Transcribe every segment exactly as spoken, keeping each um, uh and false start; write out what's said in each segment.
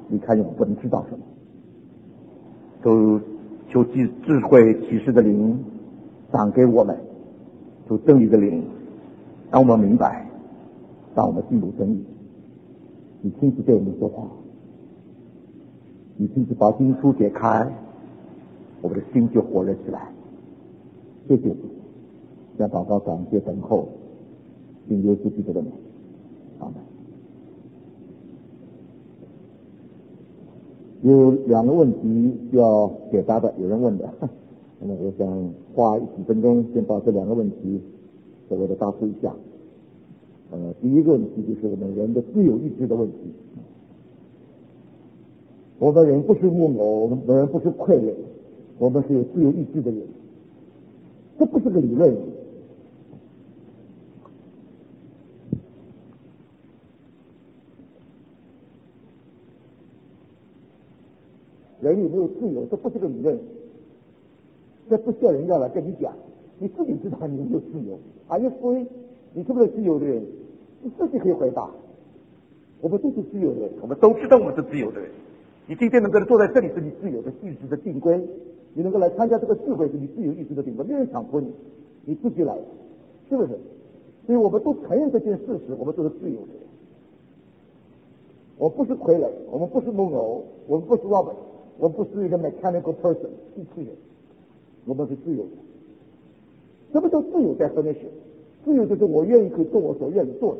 离开你，我不能知道什么。求求智智慧启示的灵赏给我们，求真理的灵让我们明白，让我们进入真理。你亲自对我们说话，你亲自把经书解开，我们的心就火热起来。谢谢主，将祷告感谢等候，并耶稣基督的名，阿门。有两个问题需要解答的，有人问的，那么我想花几分钟先把这两个问题所谓的答复一下。呃，第一个问题就是我们人的自由意志的问题。我们人不是木偶，我们人不是傀儡，我们是有自由意志的人，这不是个理论。人有没有自由，这不是个理论，这不需要人要来跟你讲，你自己知道你有没有自由。Are you free？你是不是自由的人？你自己可以回答。我们都是自由的人，我们都知道我们是自由的人。你今天能够坐在这里是你自由的意志的定规，你能够来参加这个聚会是你自由意志的定规，没人强迫你，你自己来，是不是？所以我们都承认这件事实，我们都是自由的人。我不是傀儡，我们不是木偶，我们不是 Robert， 我们不是一个 mechanical person， 机器人，我们是自由的。什么叫自由 definition？ 自由就是我愿意可以做我所愿意做的。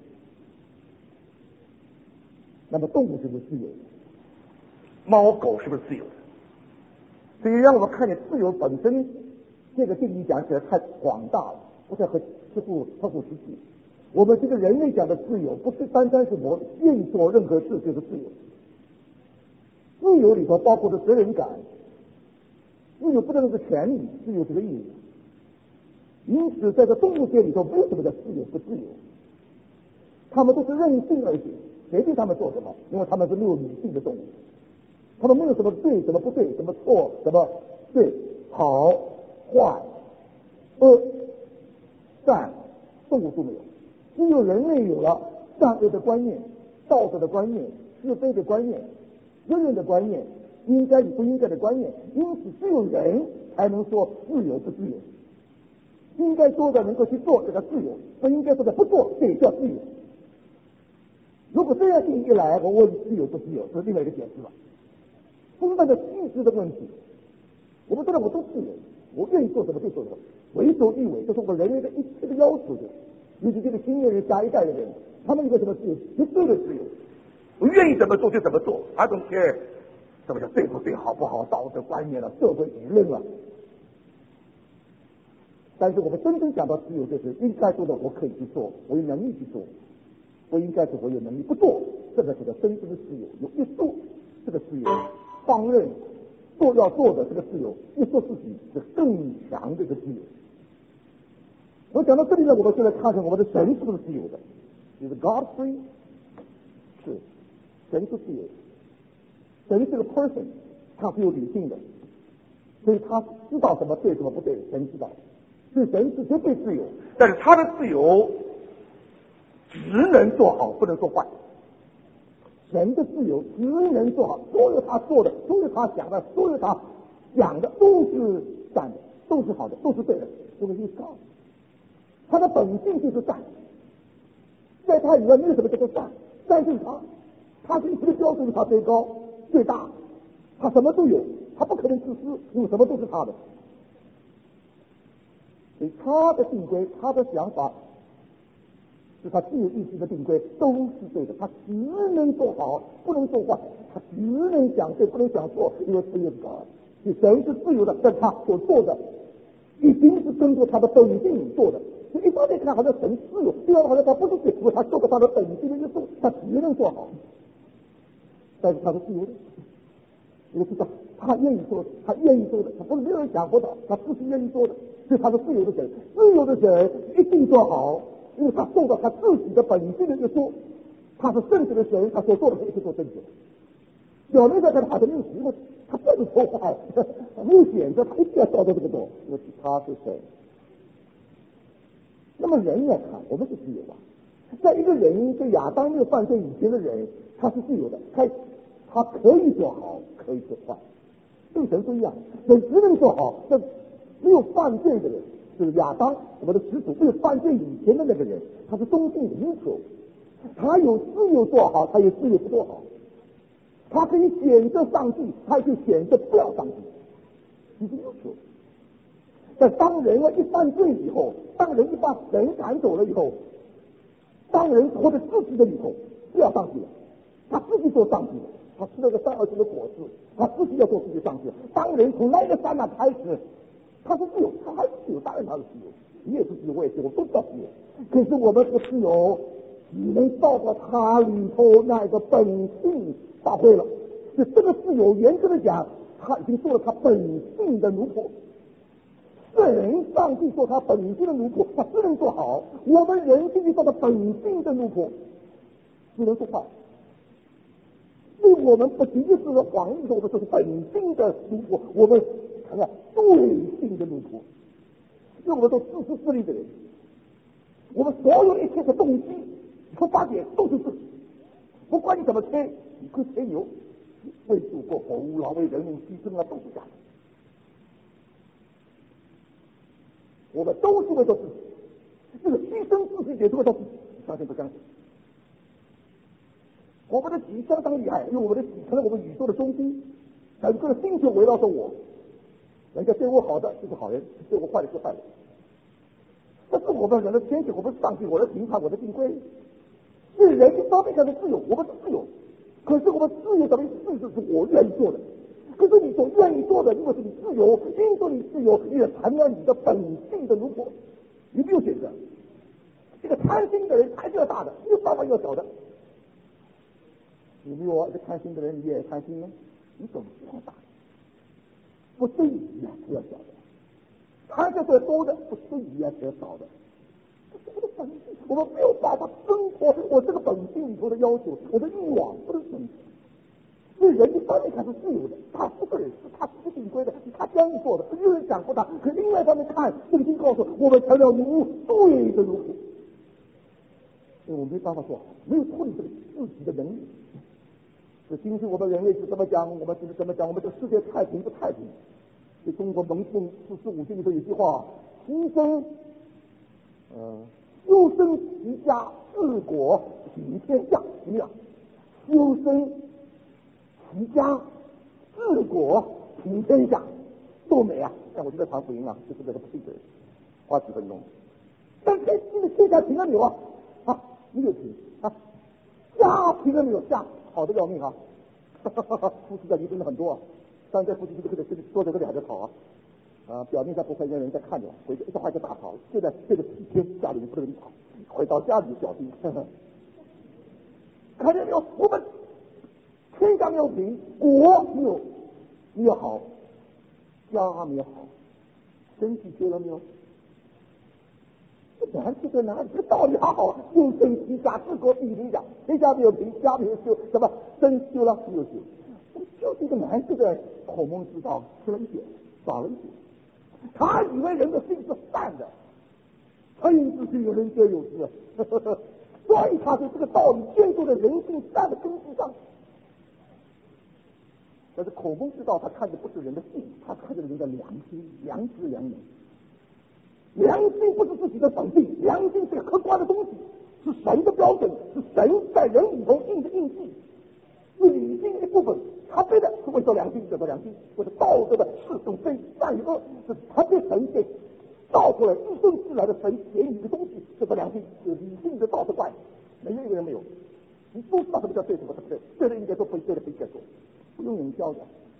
那么动物是不是自由的？猫狗是不是自由的？所以让我们看见自由本身这个定义讲起来太广大了，不太合适乎合乎实际。我们这个人类讲的自由，不是单单是我愿意做任何事就是自由。自由里头包括的责任感，自由不能是权利，自由是个义务。因此在这动物界里头没有什么叫自由不自由，他们都是任性而行，随便他们做什么，因为他们是没有理性的动物，他们没有什么对什么不对，什么错什么对，好坏恶善，动物都没有。只有人类有了善恶的观念、道德的观念、是非的观念、责任的观念、应该与不应该的观念，因此只有人才能说自由不自由。应该做的能够去做，这个自由；不应该做的不做，这也叫自由。如果这样定义来，我问自由不自由，这是另外一个解释了。分段的意志的问题，我们知道我都自由，我愿意做什么就做什么，为所欲为，这是我们人类的一切的要求的。尤其这个新的人、下一代的人，他们有个什么自由？绝对的自由，我愿意怎么做就怎么做。I don't care什么叫对不对、好不好、道德观念了、社会舆论了。但是我们真正讲到自由，就是应该做的我可以去做，我有能力去做；不应该做我有能力不做，这个是个真正的自由。有一做这个自由，放任做要做的这个自由，一做自己是更强的一个自由。我讲到这里呢，我们就来看看我们的神是不是自由的。就是 God free， 是神是自由的，神是个 person， 他是有理性的，所以他知道什么对什么不对，神知道。所以神是绝对自由，但是他的自由只能做好，不能做坏。神的自由只能做好，所有他做的，所有他想的，所有他讲的都是善的，都是好的，都是对的。这个意思高，他的本性就是善，在他以外没有什么叫做善，善就是他，他是一切的标准，他最高最大，他什么都有，他不可能自私，因为什么都是他的。所以他的定规，他的想法，是他自由意志的定规，都是对的。他只能做好，不能做坏；他只能想对，不能想错，因为自由的。所以神是自由的，但他所做的一定是根据他的本性做的。所以一方面看好像神自由，第二个好像他不是对，因为他受过他的本性的约束，他只能做好。但是他是自由的，因为知道他愿意做的，他愿意做的，他不是没有人强迫他，他自己愿意做的。所以他是自由的神，自由的神一定做好，因为他受到他自己的本性的约束，他是圣洁的神，他所做的是一切做正确。表面上看他好像没有习惯，他不是错坏，没有选择，他一定要照着这个做，因为他是神。那么人来看，我们是自由的。在一个人在亚当没有犯罪以前的人，他是自由的，他他可以做好，可以做坏，跟神不一样，神只能做好。这没有犯罪的人，就是亚当，我们的始祖，没有犯罪以前的那个人，他是中性的要求，他有自由做好，他有自由不做好，他可以选择上帝，他也可以选择不要上帝，这是要求。但当人啊一犯罪以后，当人一把神赶走了以后，当人活在自己的里头，不要上帝了，他自己做上帝了，他吃了个善恶树的果子，他自己要做自己上帝。当人从那个刹那开始，他是自由，他还是自由，当然他是自由，你也是自由，我也是自由，都叫自由。可是我们这个自由，只能照到他里头那个本性发挥了。就这个自由，严格的讲，他已经做了他本性的奴仆。神上帝做他本性的奴仆，他只能做好；我们人必须做他本性的奴仆，只能做坏。所以我们不仅仅是皇帝说的是本性的奴仆，我们成了罪性的奴仆。因为我们都自私自利的人，我们所有一切的动机、出发点都是自己。不管你怎么吹，你可以吹牛，为祖国服务了，为人民牺牲了，都是假的。我们都是为了自己，这个牺牲自己也是为了自己，相信不相信？我们的己相当厉害，因为我们的己成了我们宇宙的中心，整个的星球围绕着我，人家对我好的就是好人，对我坏的是坏人。这是我们人的天性，我们是上帝，我的评判，我的定规。是人一方面讲的自由，我们是自由，可是我们自由等于自由是我愿意做的。可是你所愿意做的，如果是你自由，因着你自由，你也成了你的本性的奴仆，你没有选择。这个贪心的人还是要大的，没有办法要小的。你没有啊？这贪心的人你也贪心呢？你总是要大的，不对于啊是要小的。贪的是多的，不对于啊是要少的。这是我的本性，我们没有办法挣脱我这个本性里头的要求，我的欲望不能挣脱。所以人一方面看是自由的，他是个人，是他是定规的，他这样做的，没有人讲过他。可另外一方面看，圣经告诉我们成了奴对的奴仆，所以我们没办法做好，没有脱离这个自己的能力。这今天我们人类是怎么讲？我们是怎么讲？我们这个世界太平不太平？这中国蒙宋四书五经里头有句话：牺牲，呃，修身齐家治国平天下，怎么样？修身齐家治国平天下，多美啊！但我就在传福音啊，就是这个不对的人，花几分钟。但是这个天下平了没有啊？啊，没有平啊，家平了没有？家好的要命啊！夫妻在离婚的很多啊，但在夫妻这个这个坐在这里还在吵啊，啊，表面上不会让人家看见，回去一话就大吵，就在这个七天家里面不能吵，回到家里就小心。看见没有？我们天下没有平，国没有没有好，家没有好，身体学了没有？这难处在哪里？这个道理好好，修身齐家治国平天下，天下没有平，家没有修，什么身修了没有修？就是一个难处在口蒙之道吃了一点，少了一点。他以为人的心是善的，诚之心人皆有之，所以他对这个道理建构在人性善的根基上。但是口蒙之道，他看的不是人的性，他看的人的良心、良知、良能。良心不是自己的本性，良心是个客观的东西，是神的标准，是神在人里头印的印记，是理性一部分。他对的是为了良心，叫做良心，或者道德的是非非善与恶，是他对神给造出来一生自来的神给予的东西，叫做良心，是理性的道德观。没有一个人没有，你都知道什么叫对，什么叫不对，对的应该做，不对的不应该做，不用人教的。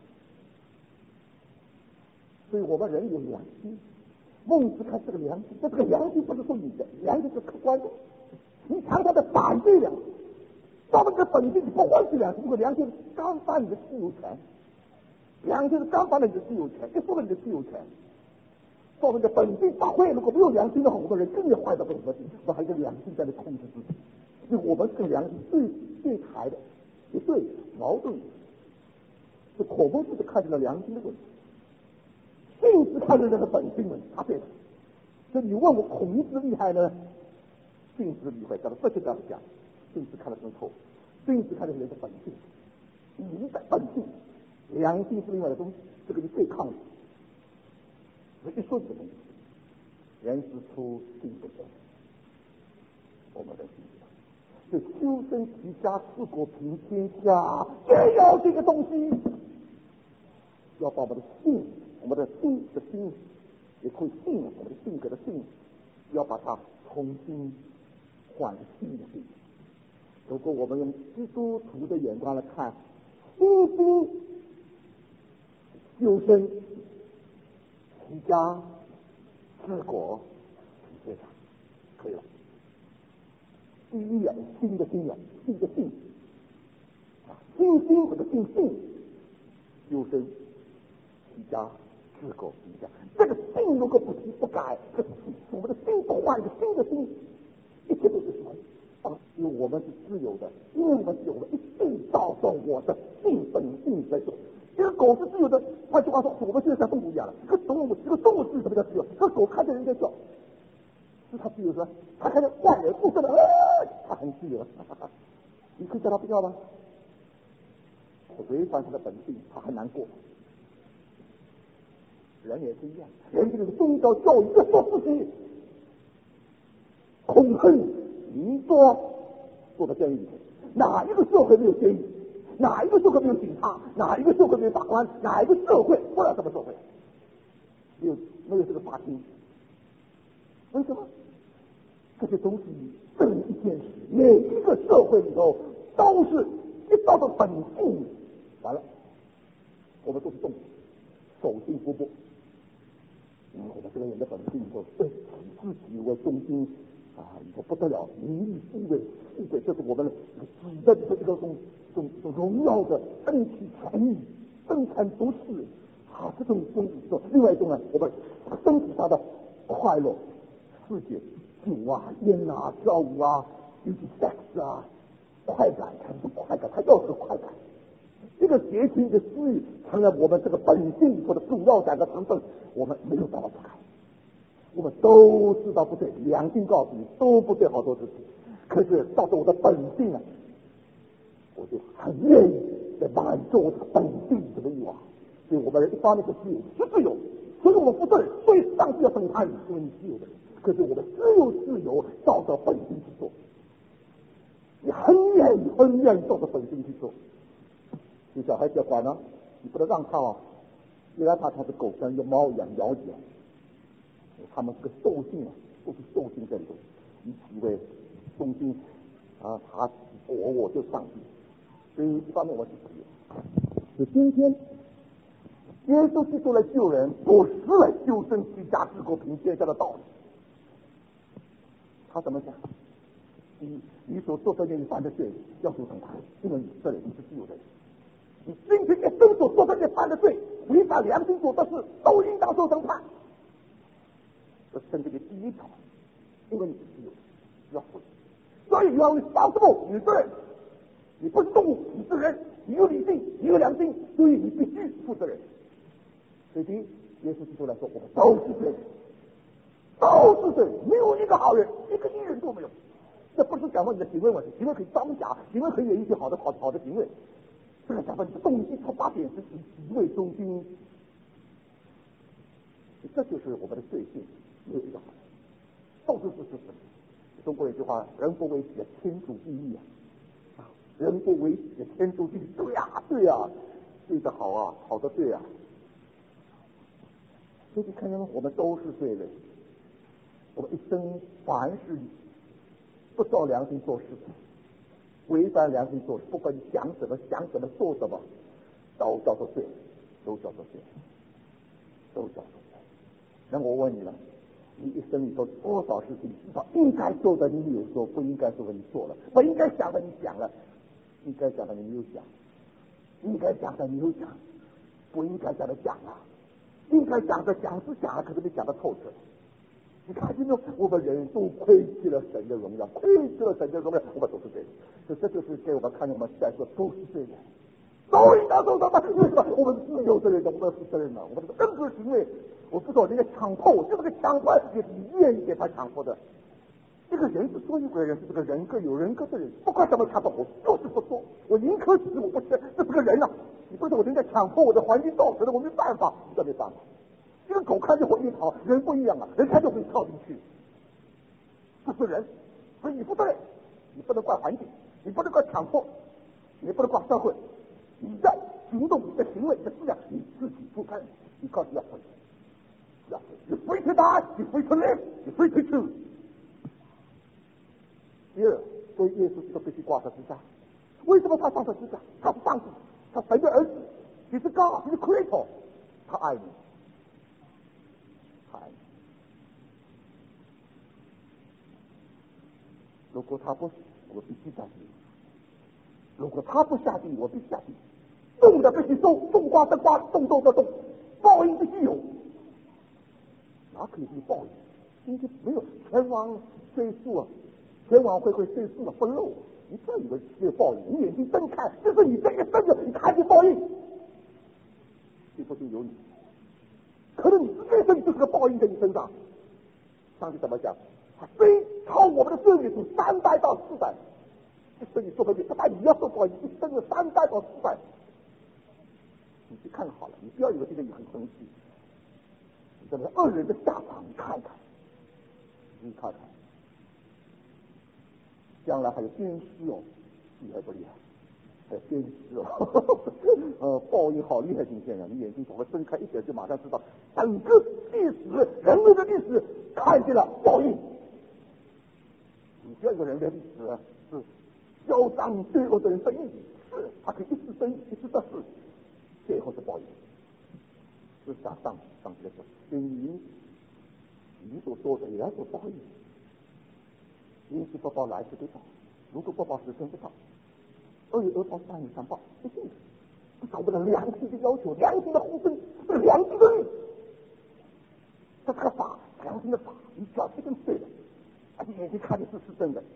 所以我们人有良心。孟子看这个良心，这个良心不是说你的，良心是客观的。你常常的反对良心，到了这个本性，你不欢喜良心，因为良心干犯你的自由权，良心是干犯了你的自由权，一说了你的自由权，到了你的本性发挥。如果没有良心的话，我们人更要坏到不什么地步，我还有一个良心在那控制自己，所以我们跟良心对对台的，不对矛盾，是口不是看见了良心的问题。性子看着人的本性问题，他对的。所以你问我孔子厉害呢？性子厉害，讲的不是这样讲。性子看得更透，性子看的是人的本性。你本性。良心是另外的东西，这个是对抗的。我一说这个东西，人之初性本善，我们的性是修身齐家治国平天下，也要这个东西，要把我们的性，我们的心的心，也可以性，我们的性格的性，要把它重新换新的性。如果我们用基督徒的眼光来看，修心、修身、齐家、治国、平天下，可以了。第一啊，心的心啊，心的性啊，心心或者心性，修身、齐家、治国、平天下。这个性如果不提不改，这个我们的心不换一个新的心，一切都是什么？因为我们是自由的，因为我们是有了一定照着我的性本性来做。这个狗是自由的，换句话说，我们现在像动物一样了。这个动物，这个动物是什么叫自由？这个狗看见人家笑，是它自由是吧？它看见万人不生的，它很自由。你可以叫它不要吗？违反它的本性，它很难过。人也是一样，人这个宗教教育，就说自己恐恨、迷多做的监狱里面，哪一个社会没有监狱？哪一个社会没有警察？哪一个社会没有法官？哪一个社会不知道什么社会没有没有这个法庭？为什么？这些东西证明一件事：每一个社会里头都是一道的本性。完了，我们都是动物，守信不过。嗯，我们这个人的本性以后，对自己为中心啊，以后不得了，名利富贵，富贵这是我们指的这个这种种种荣耀的争取权益、生产独势啊，这种东西。另外一种呢，我们身体上的快乐、世界、酒啊、烟啊、跳舞啊，尤其 sex 啊，快感，它是快感，它要是快感。这个邪情的私欲成了我们这个本性或者主要两个成分，我们没有办法不改。我们都知道不对，良心告诉你都不对好多事情，可是到时我的本性啊，我就很愿意来满足我的本性这个欲望。所以我们人一方面是自由，是自由，所以我们不对，所以上帝要审判你，因为你自由的人。可是我们只有自由，照着本性去做，你很愿意很愿意照着本性去做。你小孩子要管呢，你不能让他啊，一让他他是狗像一个猫一样咬你啊。他们这个兽性啊，都是兽性在里头，以其为中心啊，他我我就上帝。所以一方面我是自由，是今天耶稣基督来救人，不是来修身齐家治国平天下的道理。他怎么讲？第一，你所做的那一犯的罪要受惩罚，因为你这人你是自由的人。你今天一生所做的那犯的罪，违反良心所的事，都应当受惩罚。这是圣经的第一条，因为你是自由的，要负责。所以你要保护你是人，你不是动物，你是人，你有理性，你有良心，所以你必须负责任。所以第一，耶稣基督来说，我们都是罪人，都是罪人，没有一个好人，一个义人都没有。这不是讲到你的行为问题，行为可以装假，行为可以有一些好的好好的行为。这个讲到你的动机出发点是以己为中心，这就是我们的罪性，没有一个好人，都是是是是。中国有一句话：人不为己，天诛地狱啊！人不为己，天诛地狱。对呀、啊，对呀、啊，对的好啊，好的对啊。所以你看见吗？我们都是罪人，我们一生凡是不照良心做事的，违反良心做事，不管你想什么、想什么、做什么，都叫做罪，都叫做罪，都叫做罪。那我问你了，你一生里头多少事情知道应该做的你没有做，不应该做的你做了，不应该想的你想了，应该讲的你没有讲，应该讲的你有讲，不应该讲的讲了，应该讲的讲是讲了，可是没讲的透彻。你看见没有？我们人都亏弃了神的荣耀，亏弃了神的荣耀，我们都是罪人。所以这就是给我们看见我们在座都是罪人，都应当受惩罚。为什么？我们是有责任的，我们是责任的。我们这个任何行为，我不说人家强迫，就是个强迫，也是你愿意给他强迫的。这个人之所以为人，是这个人格有人格的人，不管什么强迫，我就是不做，我宁可死，我不吃，这是个人啊。 或者我正在强迫我的环境造成的，我没办法，这没办法。这个狗看见火一逃，人不一样啊，人看就会跳进去。这是人，所以你不对，你不能怪环境，你不能怪强迫，你不能怪社会，你在行动、你的行为、你的思想，你自己负责。你告诉要会，要会，你 free to die，你 free to live，你 free to choose。第二，所以耶稣基督必须挂上十字架。为什么他上十字架？他是上帝，他神的儿子，你是God，你是 Creator， 他爱你，他爱你。如果他不死，我必须下地狱；如果他不下地狱，我必下地狱。种的必须收，种瓜得瓜，种豆得豆，报应必须有。哪可以没报应？今天没有前往追溯啊，前往会会追溯啊，不漏。你不要以为没有报应，你眼睛睁开，这是你这一生的，你看见报应，这不就有你？可能你这一生就是个报应在你身上。上帝怎么讲？他非超我们的岁月是三代到四代，一生你做回去，不但你要受报应，一生的三代到四代。你去看好了，你不要以为这个你很生气，这个恶人的下场你看看，你看看，将来还有鞭尸哦，厉害不厉害？还有鞭尸哦，呃，报应好厉害，今天啊，你眼睛怎么睁开一点就马上知道，整个历史人类的历史看见了报应。你不要一个人的历史是嚣张罪恶的人生意，是他可以一次生意，一次得势。最后是报应，是下上上去的时候，跟你你所说的也要做报应。因此不报来世不报，如果不报时生不报，二月二报三月三报，不信不找不到良心的要求，良心的呼声，是良心的律，这是个法，良心的法，你只要这根对的，而且眼睛看的是是真的。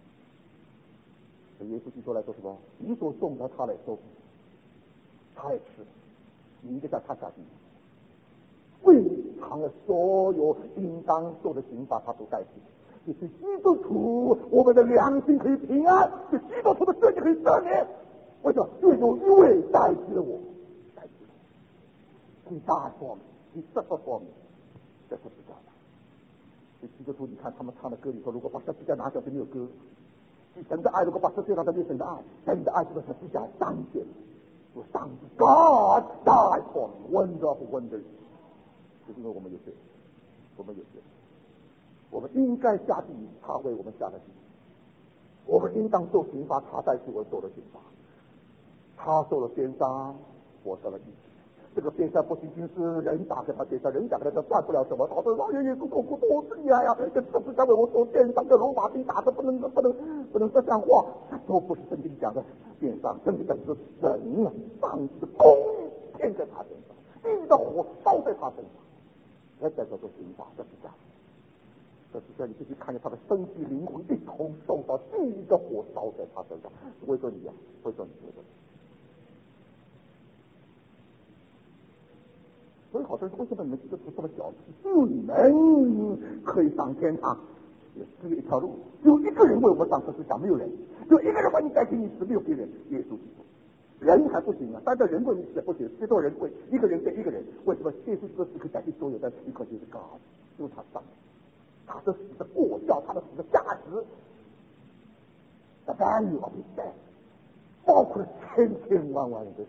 耶稣基督来说什么？你所种的他来收，他也吃。你应该叫他下地狱，为偿了所有应当受的刑罚，他都代替。也是基督徒，我们的良心可以平安；是基督徒的罪就可以赦免。为什么？因为有一位代替了我，代替了我。你大说明，你这不说明，这不是这样的。所以基督徒，你看他们唱的歌里说，如果把十字架拿掉就没有歌；神的爱如果把十字架拿掉，没有神的爱。神的爱这个十字架彰显。上帝 God died for me, wonderful wonder， 就是因为我们有罪，我们有罪，我们应该下地狱，他为我们下了地狱；我们应当受刑罚，他代替我受了刑罚。他受了鞭伤，我受了义。这个鞭伤不仅仅是人打给他鞭伤，人打给他算不了什么。他说：“老爷爷，痛苦多厉害呀！这十字架为我受鞭伤，这罗马兵打的不能不能不能说像话。”都不是圣经讲的鞭伤，圣经讲的是神啊，上帝的公义天在他身上，地的火烧在他身上，才在这做刑罚。这是这样，这是这，你必须看见他的身体灵魂一同受到地的火烧在他身上。为着你啊，为着你，为着你。所以好多人说，为什么你们基督徒这么小气？只有你们可以上天堂，只有一条路，只有一个人为我们上十字架，没有人，只有一个人为你代替你死，没有别人，耶稣基督。人还不行啊，单单人为你死也不行，最多人为一个人对一个人。为什么耶稣基督是可以代替所有的？一个就是God，因为他上，他的死的过效，他的死的价值 ，the value of his death， 包括了千千万万人的死。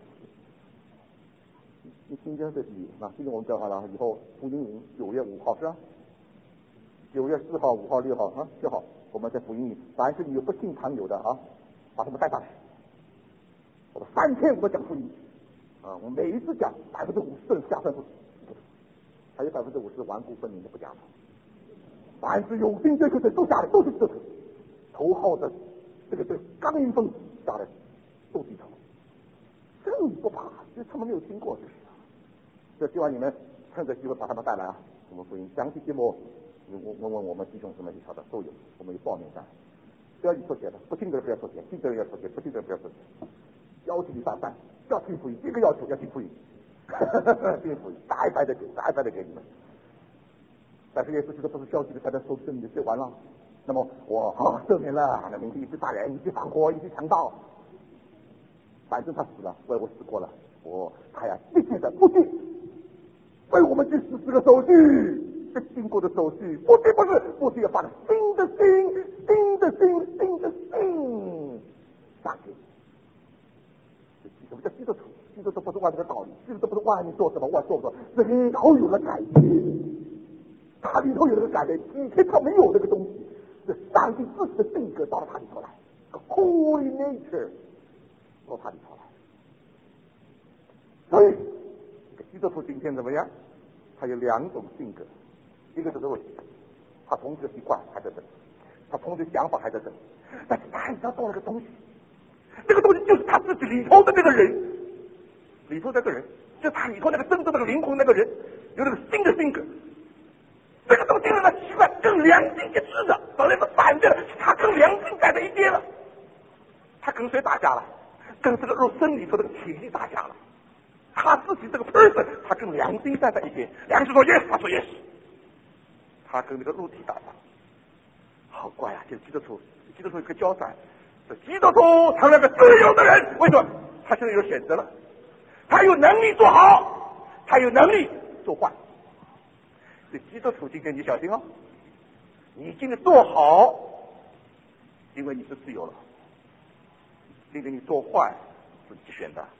你听见这句啊？今天我们讲好了，以后福音营九月五号是吧？九月四号、五号、六号啊，六号我们在福音营，凡是你有不信常有的啊，把他们带上去。我们三天我们讲福音啊，我们每一次讲百分之五十人下分不死，还有百分之五十顽固分明的不讲了。凡是有心追求者都下来，都是这个头号的这个这个刚硬分子下来都低头，这个你不怕，这他们没有听过这事。这希望你们趁着机会把他们带来啊！我们福音详细节目，问问问我们弟兄姊妹去晓得都有，我们有报名单。不要你说钱的，不听的人不要说钱，听的人要说钱，不听的人不要说钱。要求你上班，要听福音，第一个要求要听福音，听福音，白白的给，白白的给你们。但是耶稣基督不是消极的，才能收证你的罪完了。那么我好赦免了，那明天一起杀人，一起放火，一起强盗。 反正他死了，为我死过了，我他呀必须的，不信为我们去实施个手续，这经过的手续，不是不是，不是要把新的心、新的心、新的心上去。什么叫基督徒？基督徒不是按这个道理，基督徒不是按你做什么我做什么，是里头有了改变，他里头有了个改变，以前他没有这个东西，是上帝自己的性格到了他里头来，个 holy nature 到他里头来。所以基督徒今天怎么样？他有两种性格，一个就是问题，他从这个习惯还在这，他从这个想法还在这，但是他已经到了个东西，这个东西就是他自己里头的那个人，里头那个人，就是他里头那个真正那个灵魂那个人，有那个新的性格。这个东西呢，习惯跟良心一致的，本来是反的，他跟良心站在一边了，他跟谁打架了？跟这个肉身里头这个体力打架了。他自己这个 person， 他跟良心站在一边，良心说 yes， 他说 yes， 他跟那个肉体打架，好怪啊！就是基督徒，基督徒有个交战，这基督徒成了个自由的人，为什么？他现在有选择了，他有能力做好，他有能力做坏。这基督徒今天你小心哦，你今天做好，因为你是自由了；今天你做坏，自己选的。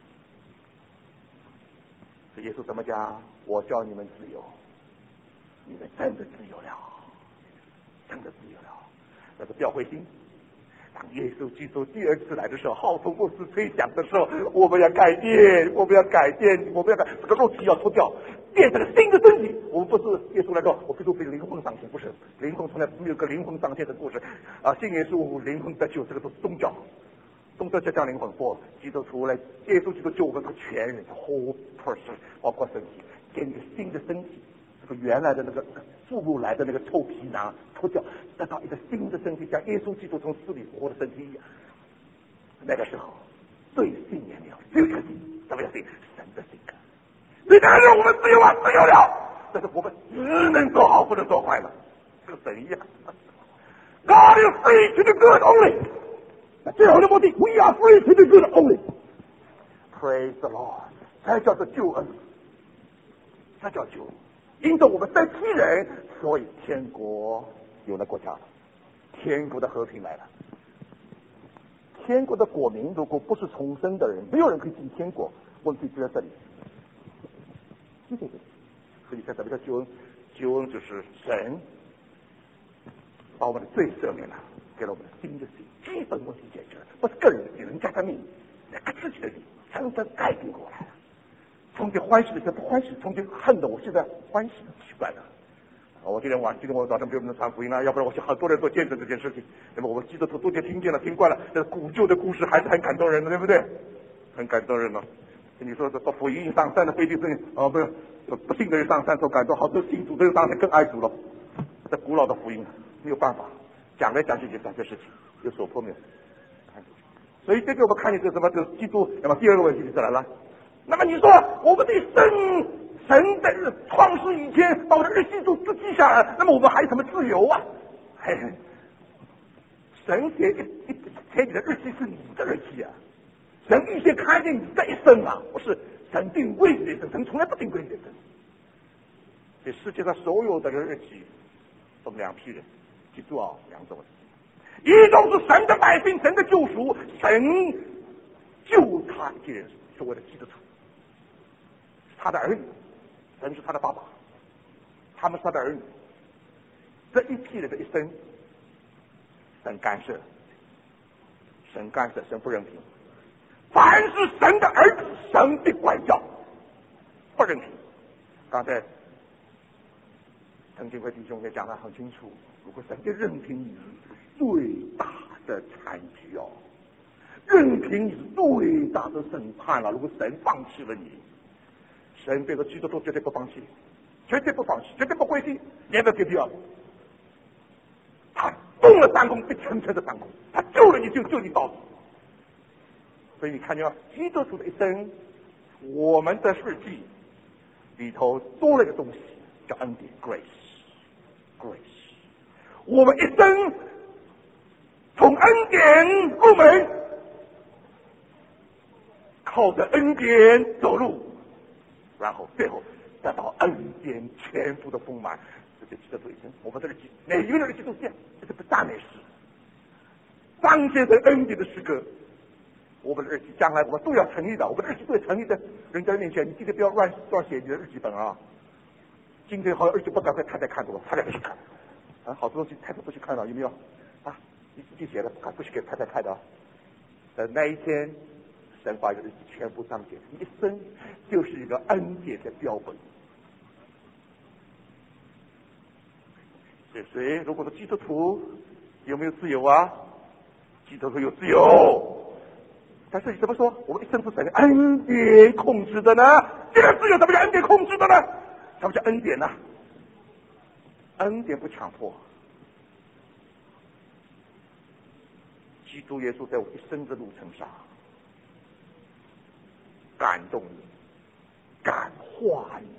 这耶稣怎么讲？我叫你们自由，你们真的自由了，真的自由了。但是不要灰心，当耶稣基督第二次来的时候，号筒不是吹响的时候，我们要改变，我们要改变，我们要改，这个肉体要脱掉，变成了新的身体。我们不是耶稣来说，我基督徒灵魂上天，不是灵魂从来没有个灵魂上天的故事啊！信耶稣灵魂得救，这个都是宗教。宗教就叫灵魂不，基督徒来，耶稣基督救我们个全人 whole person， 包括身体，给你个新的身体，这个原来的那个注入来的那个臭皮囊脱掉，得到一个新的身体，像耶稣基督从死里复活的身体一样。那个时候，对信念了，只有一个信，什么叫信？神的性格。所以当然我们自由啊，自由了，但是我们只能做好，不能做坏了，这个神一样。God is free to do good only。最后的目的 ，We are free to do good only. Praise the Lord， 才叫做救恩，才叫救恩。因着我们在替人，所以天国有了国家了，天国的和平来了。天国的国民如果不是重生的人，没有人可以进天国。问题就在这里，就在这里。所以，在什么叫救恩？救恩就是神把我们的罪赦免了，给了我们的新的心。基本问题解决了，不是个人的人家的命，那个自己的命，真正改变过来了。从前欢喜的时候不欢喜，从前恨的我现在欢喜，奇怪了。我今天晚今天我早上给我们传福音了，要不然我想很多人都见证这件事情。那么我们基督徒都听听见了，听惯了，这古旧的故事还是很感动人的，对不对？很感动人的。你说这到福音上山的不一定是哦，不是不信的人上山受感动，好多信主的人上山更爱主了。这古老的福音没有办法。讲来讲去就讲这事情，有所破灭。所以这个我们看见这什么？这基督。那么第二个问题就来了。那么你说我们的神，神在创世以前把我的日期都都记下来，那么我们还有什么自由啊？嘿嘿，神写一写你的日期是你的日期啊，神预先看见你这一生啊，不是神定规矩的一生，神从来不定规矩的一生。这世界上所有的日期，分两批人。记住啊，两种，一种是神的百姓，神的救赎，神救他一些人，所谓的基督徒，他的儿女，神是他的爸爸，他们是他的儿女。这一批人的一生，神干涉，神干涉，神不认平。凡是神的儿子，神的管教，不认平。刚才陈金辉弟兄也讲得很清楚。如果神的任凭你是最大的残局哦，任凭你是最大的审判了。如果神放弃了你，神这个基督徒绝对不放弃，绝对不放弃，绝对不灰心，连个 give up。他动了三公，必成全的三公，他救了你就救你到底。所以你看见吗？基督徒的一生，我们的日记里头多了一个东西，叫恩典 grace，grace。我们一生从恩典入门， 靠着恩典走路，然后最后得到恩典全部的丰满。这就基督徒一生，我们的日记，每一个人的日记都是这样，这是个大美事。彰显着恩典的时刻，我们的日记将来我们都要成立的，我们的日记都要成立在人家的面前。你今天不要乱乱写你的日记本啊！今天好像日记本赶快太太看着我，太太不去看啊，好多东西太太不去看了，有没有啊？你自己写的，不许给太太看的啊！等那一天，神把这日记全部彰显，一生就是一个恩典的标本。所以，如果是基督徒，有没有自由啊？基督徒有自由，但是你怎么说？我们一生是被恩典控制的呢？这个自由怎么叫恩典控制的呢？什么叫恩典呢？恩典不强迫。基督耶稣在我一生的路程上感动你，感化你，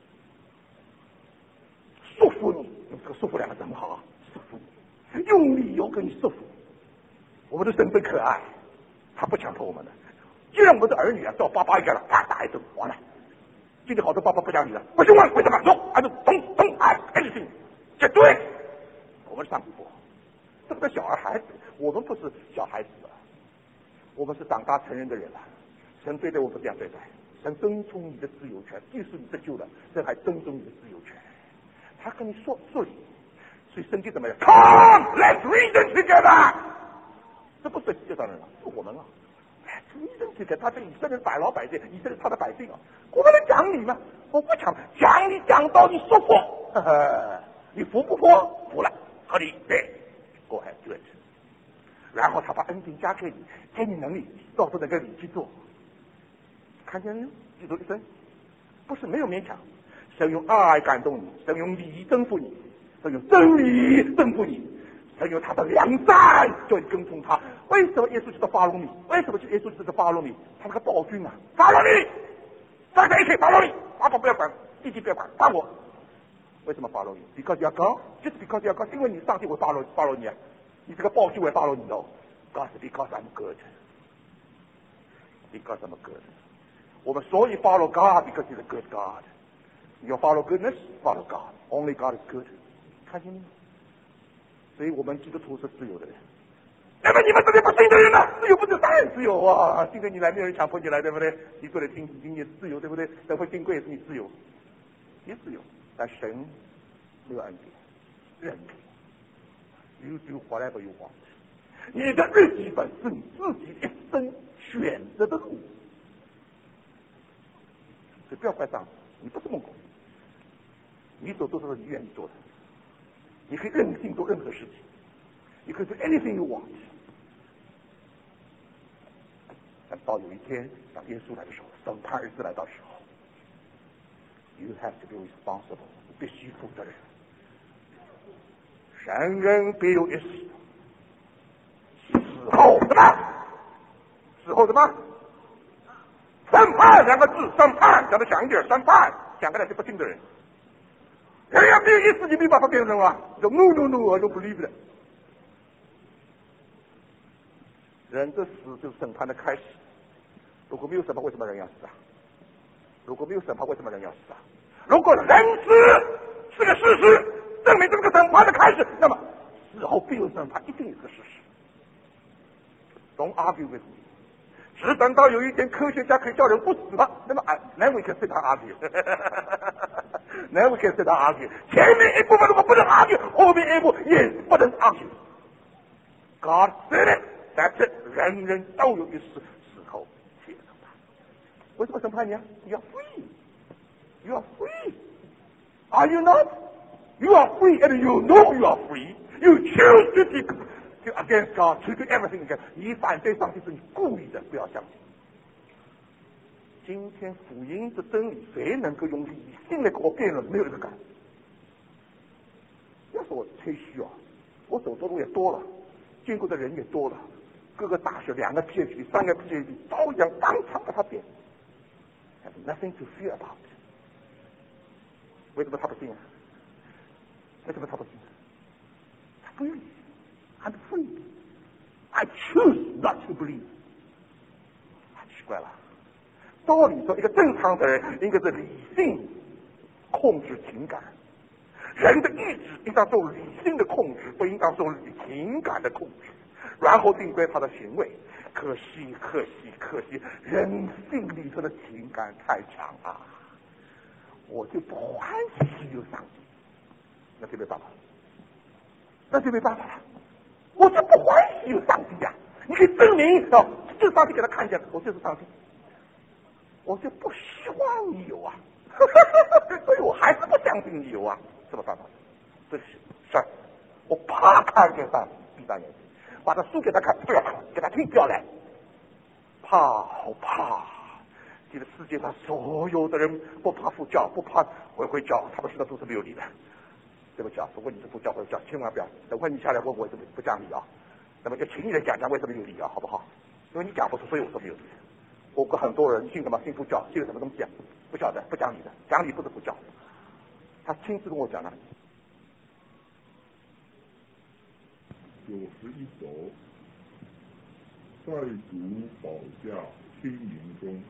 束缚你。用这个束缚两个字很好啊，束缚你，用理由跟你束缚。我们的神真可爱，他不强迫我们的。既然我们的儿女啊，照爸爸一样了，啪打一顿，完了。今天好多爸爸不讲理了，不行吗？为什么 ？No， I don't don't don't ask anything， 绝对。我们上帝不，这个小孩孩子，我们不是小孩子了，我们是长大成人的人了。神对待我们这样对待，神尊重你的自由权，即使你得救了，神还尊重你的自由权。他跟你说说理，所以圣经怎么样 ？Come, let's reason together。这不是这帮人啊，是我们啊。reason together，他是以色列百老百姓，以色列他的百姓啊。我们能讲理吗？我不讲，讲理讲到你说服，呵呵，你服不服？服了，合理，对 ，Go ahead do it。然后他把恩典加给你，给你能力，照着那个理去做。看见没有？记住一生，不是没有勉强。神用爱感动你，神用理征服你，神用真理征服你，神用他的良善叫你跟从他。为什么耶稣是个法罗米？为什么耶稣是个法罗米？他是个暴君啊！法罗米，三个 A K 法罗米，爸爸不要管，弟弟不要管，管我。为什么法罗米 ？Because you are God， 就是 because you are God， 因为你上帝为法罗法罗米啊，你这个暴君为法罗米哦。God because I'm good，because I'm good。我们所以 follow God because He's a good God。You follow goodness, follow God. Only God is good. 看见没有？所以我们基督徒是自由的人。那么你们这些不信的人呢？自由不是当然自由啊！今天你来，没有人强迫你来，对不对？你做的听听也是自由，对不对？等会经过也是你自由，也自由。但神没有恩典，任凭 You do whatever you want。你的日记本是你自己一生选择的路，所以不要怪上帝，你不是梦工。你所做的是你愿意做的，你可以任性做任何事情，你可以做 anything you want。但到有一天，当耶稣来的时候，审判日子来到时候 ，you have to be responsible， 必须负责任。人人必有一死，死后什么？死后什么？审判两个字，审判讲得响一点，审判讲给那些不听的人。人家没有意思，你没办法辩证啊！说 no no no， I don't believe it。人的死就是审判的开始。如果没有审判，为什么人要死啊？如果没有审判，为什么人要死啊？如果人死是个事实，证明这个审判的开始，那么死后必有审判，一定是个事实。Don't argue with me。只等到有一天科学家可以叫人不死了，那么啊，那我可以跟他 argue， 那我可以跟他 argue。前面一部分如果不能 argue， 后面一部也不能 argue。God said it， that's it， 人人都有一死，死后必有审判。为什么审判你啊 ？You are free， You are free。Are you not? You are free, and you know you are free. You choose to be to against God, to do everything against. 你反对上帝是你故意的，不要相信。今天福音的真理，谁能够用理性来跟我辩论？没有一个敢。要说我吹嘘啊，我走的路也多了，见过的人也多了，各个大学两个 P H D， 三个 P H D， 照样当场把他辩。Have nothing to fear about。为什么他不信啊？为什么他不信？他不愿意。I'm free. I choose not to believe. 太奇怪了， 照理说，一个正常的人应该是理性控制情感，人的意志应当受理性的控制，不应当受情感的控制，然后定规他的行为。可惜，可惜，可惜，人性里头的情感太强啊！我就不欢喜有上帝，那就没办法，那就没办法了。我就不欢喜有上帝呀、啊！你可以证明哦，这上帝给他看见了，我就是上帝，我就不希望你有啊，所以我还是不相信你有啊，什么办法？这是事儿，我怕看见上帝，闭上眼睛，把他书给他看，不要看，给他听，不要来，怕，好怕。这个世界上所有的人不怕佛教，不怕回回教，他们知道都是没有理的。对不起啊，如果你是佛教回教，千万不要，等会你下来问我为什么不讲理啊？那么就请你来讲讲为什么有理啊，好不好？因为你讲不出，所以我说没有理。我跟很多人信什么信佛教，信什么东西啊？不晓得，不讲理的，讲理不是佛教。他亲自跟我讲的。 九十一首，在主宝驾清明中。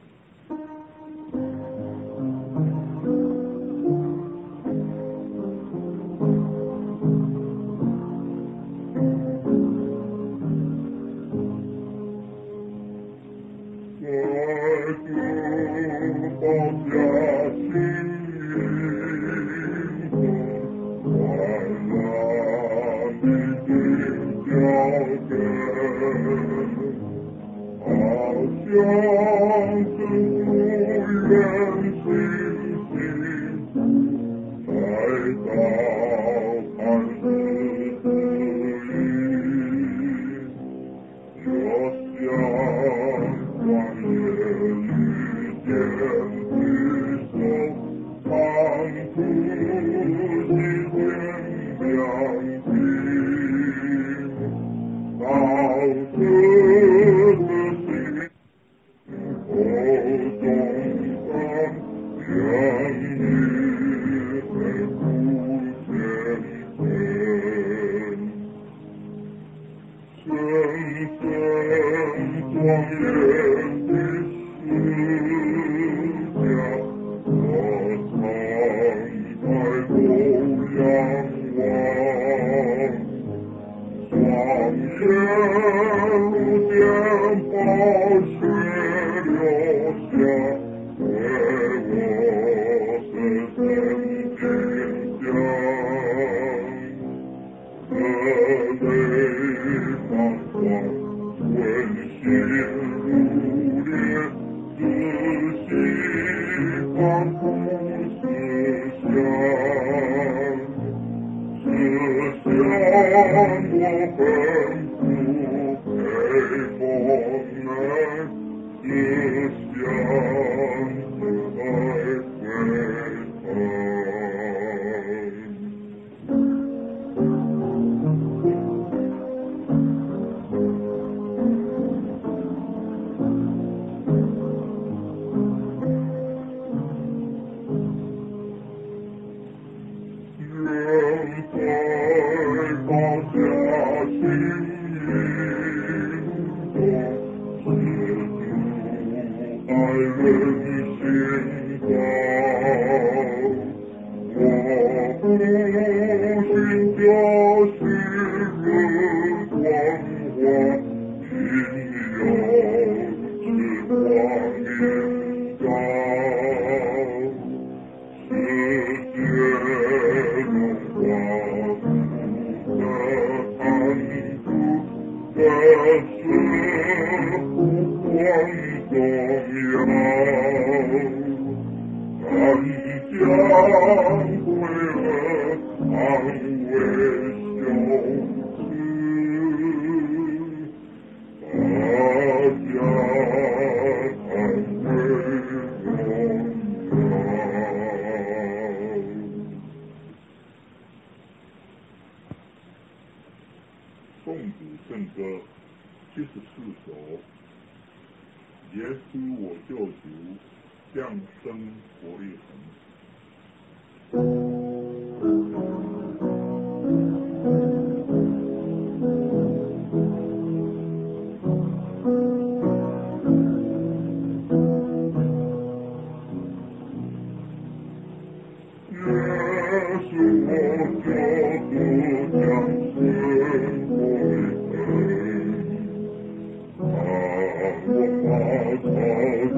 颂主圣歌七十四首，耶稣我救主，降生伯利恒。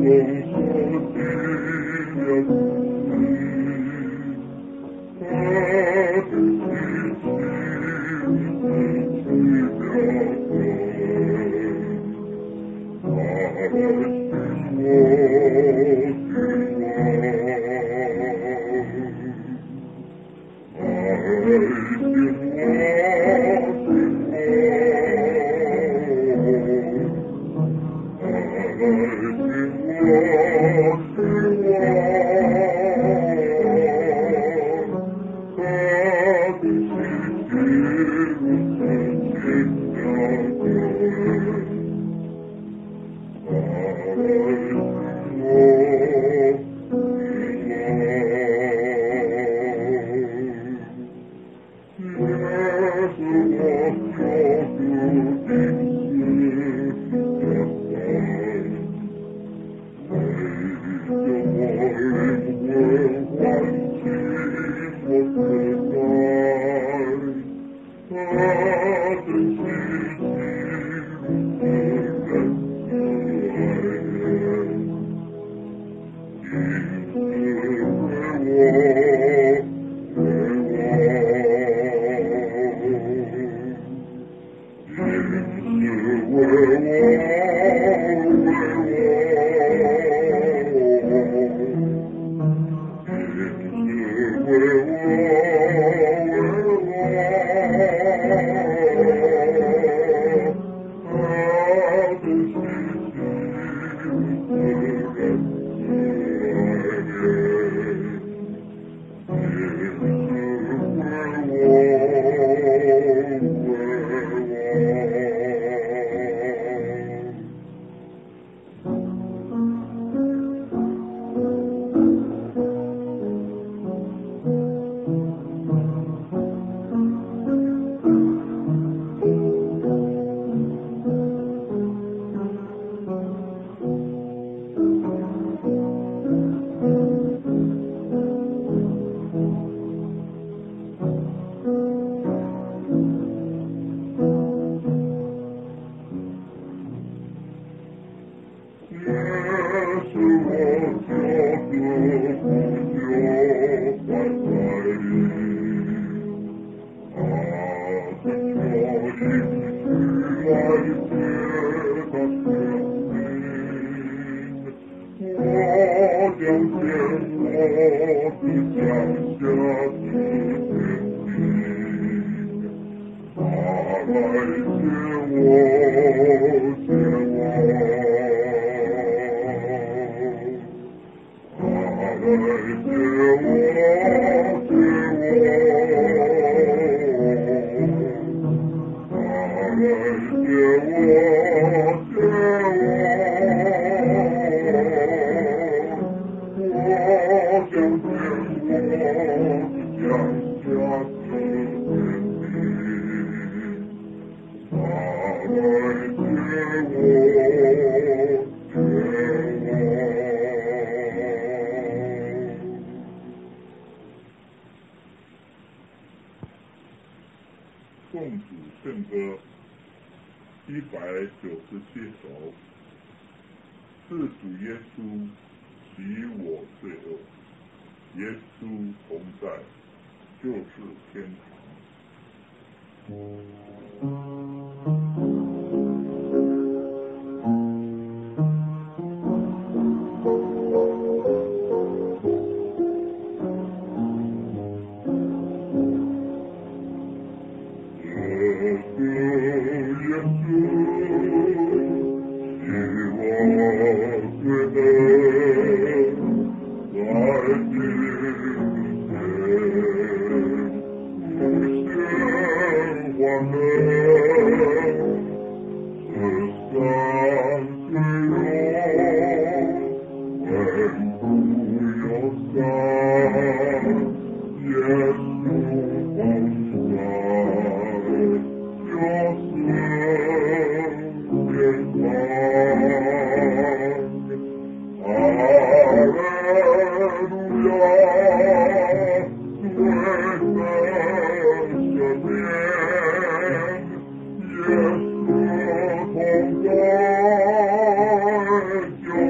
Yes,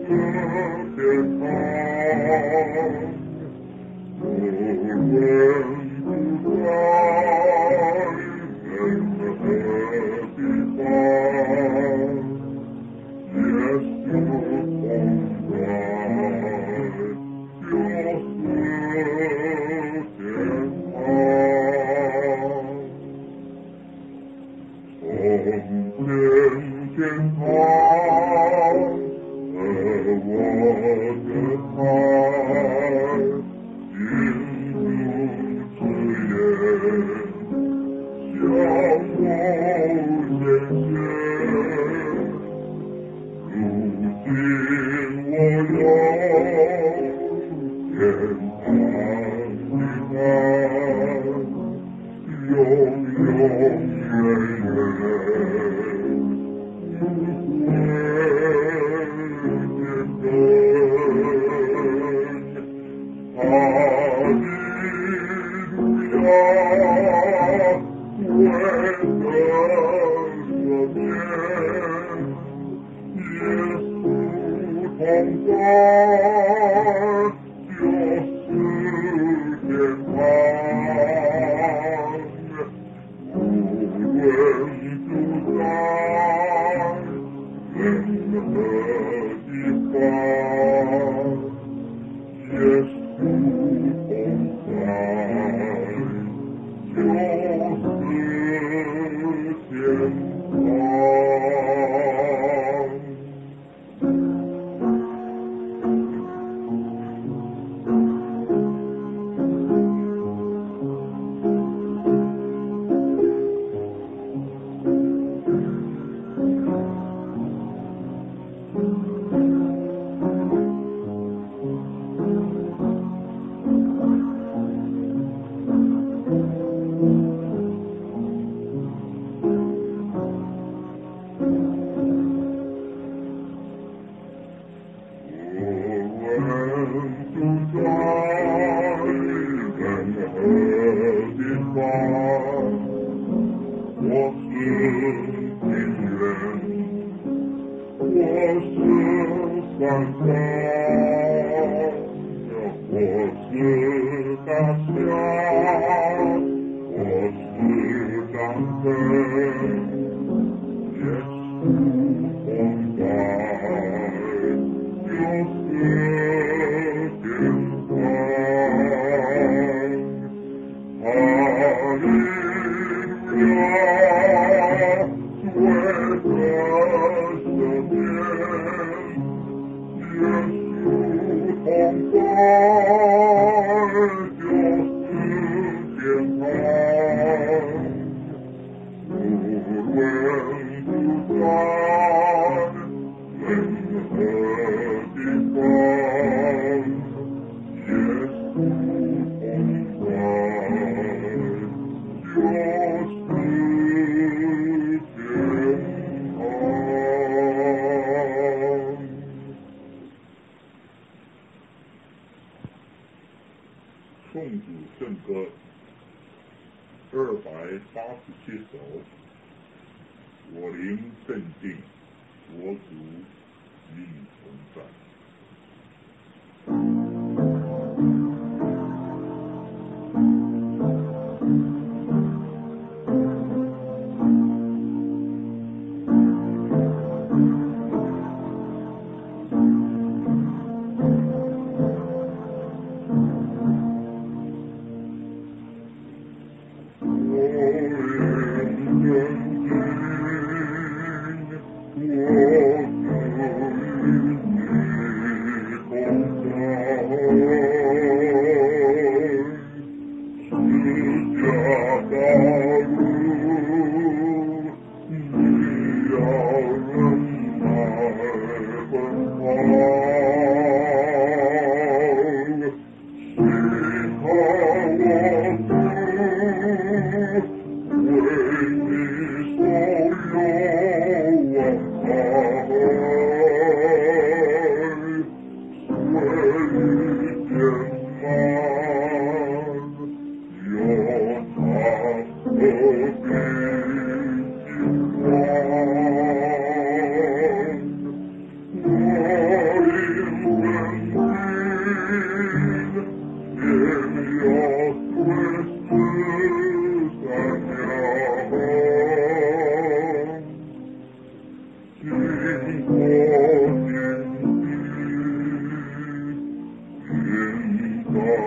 宋子圣歌二百八十七首，我灵镇定，我主与你同在。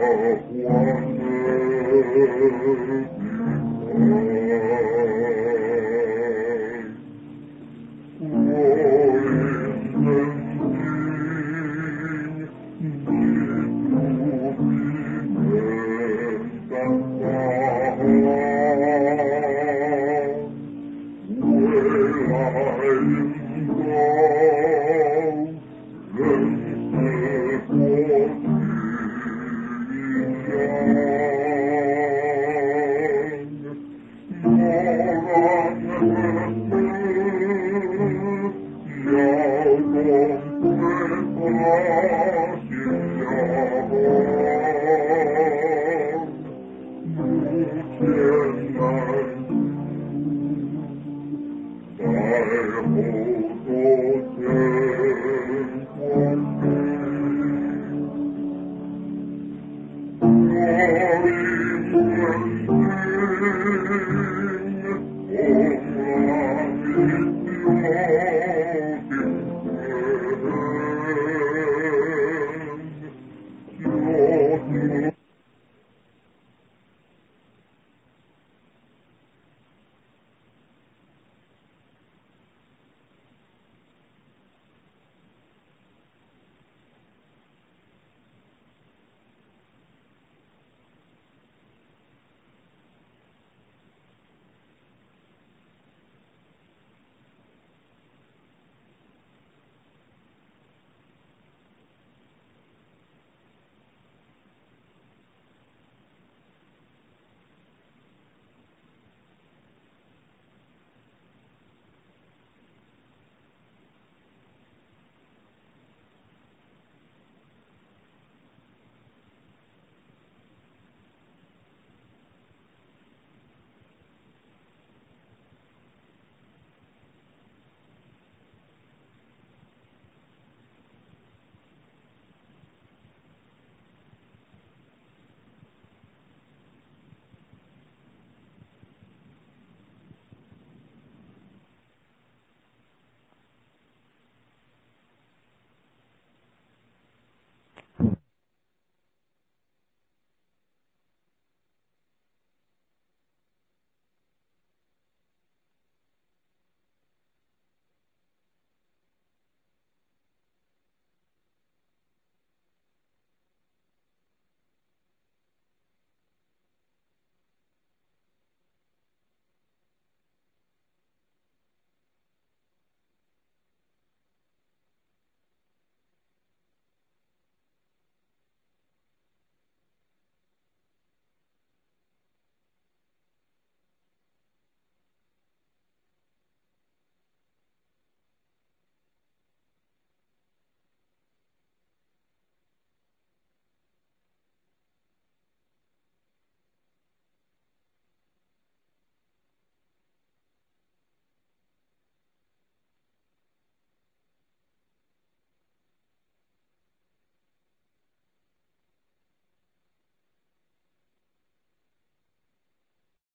Thank you.